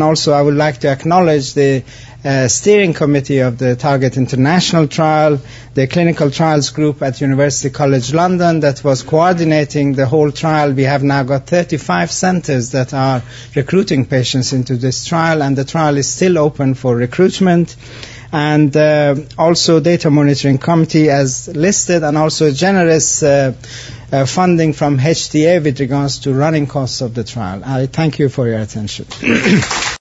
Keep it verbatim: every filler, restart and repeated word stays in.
And also I would like to acknowledge the uh, steering committee of the Target International trial, the clinical trials group at University College London that was coordinating the whole trial. We have now got thirty-five centers that are recruiting patients into this trial, and the trial is still open for recruitment. And uh, also data monitoring committee as listed, and also generous uh, uh, funding from H T A with regards to running costs of the trial. I thank you for your attention.